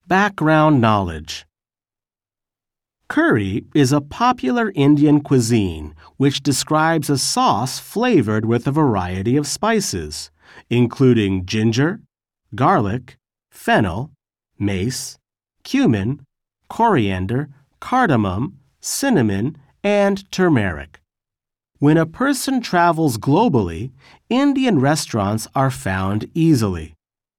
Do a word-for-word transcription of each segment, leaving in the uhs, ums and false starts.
Background knowledge. Curry is a popular Indian cuisine which describes a sauce flavored with a variety of spices, including ginger, garlic, fennel, mace, cumin, coriander, cardamom, cinnamon, and turmeric. When a person travels globally, Indian restaurants are found easily.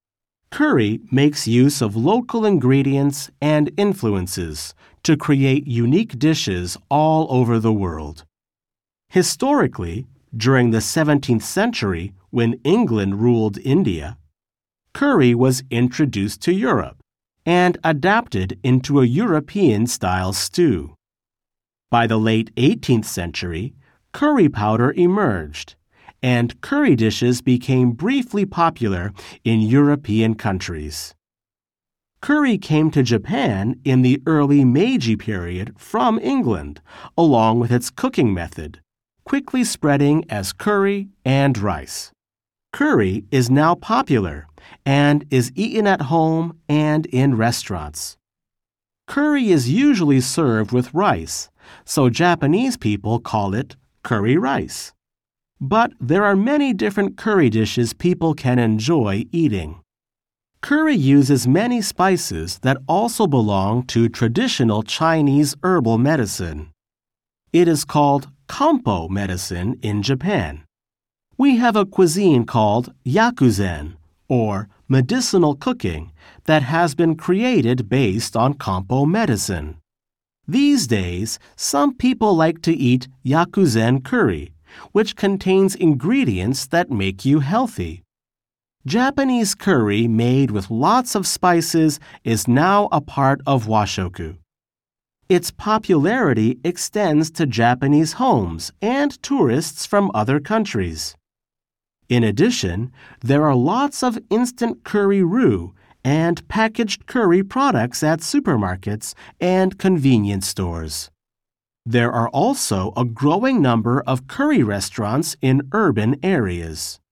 Curry makes use of local ingredients and influences to create unique dishes all over the world. Historically, during the seventeenth century, when England ruled India, curry was introduced to Europe and adapted into a European-style stew. By the late eighteenth century, curry powder emerged, and curry dishes became briefly popular in European countries. Curry came to Japan in the early Meiji period from England, along with its cooking method, quickly spreading as curry and rice. Curry is now popular and is eaten at home and in restaurants. Curry is usually served with rice, so Japanese people call it curry rice. But there are many different curry dishes people can enjoy eating. Curry uses many spices that also belong to traditional Chinese herbal medicine. It is called Kampo medicine in Japan. We have a cuisine called Yakuzen, or medicinal cooking, that has been created based on Kampo medicine. These days, some people like to eat Yakuzen curry, which contains ingredients that make you healthy. Japanese curry made with lots of spices is now a part of washoku. Its popularity extends to Japanese homes and tourists from other countries. In addition, there are lots of instant curry roux and packaged curry products at supermarkets and convenience stores. There are also a growing number of curry restaurants in urban areas.